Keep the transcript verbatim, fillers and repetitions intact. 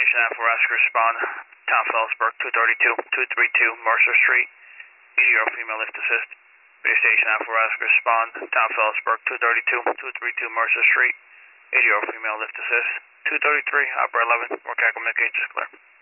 Station Appalachia, respond. Town Phillipsburg, two thirty-two, two thirty-two Mercer Street. eighty-year-old female lift assist. Radio Station Appalachia, respond. Town Phillipsburg, two thirty-two, two thirty-two Mercer Street. eighty-year-old female lift assist. two thirty-three, Operator eleven, work out communications clear.